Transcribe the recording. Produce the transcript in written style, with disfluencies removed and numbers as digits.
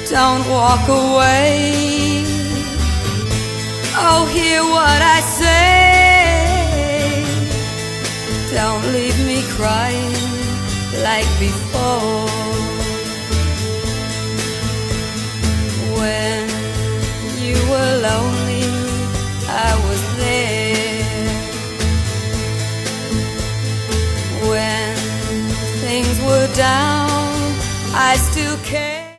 Don't walk away. Oh, hear what I say. Don't leave me crying like before. When you were lonely, I was there. When things were down, I still care.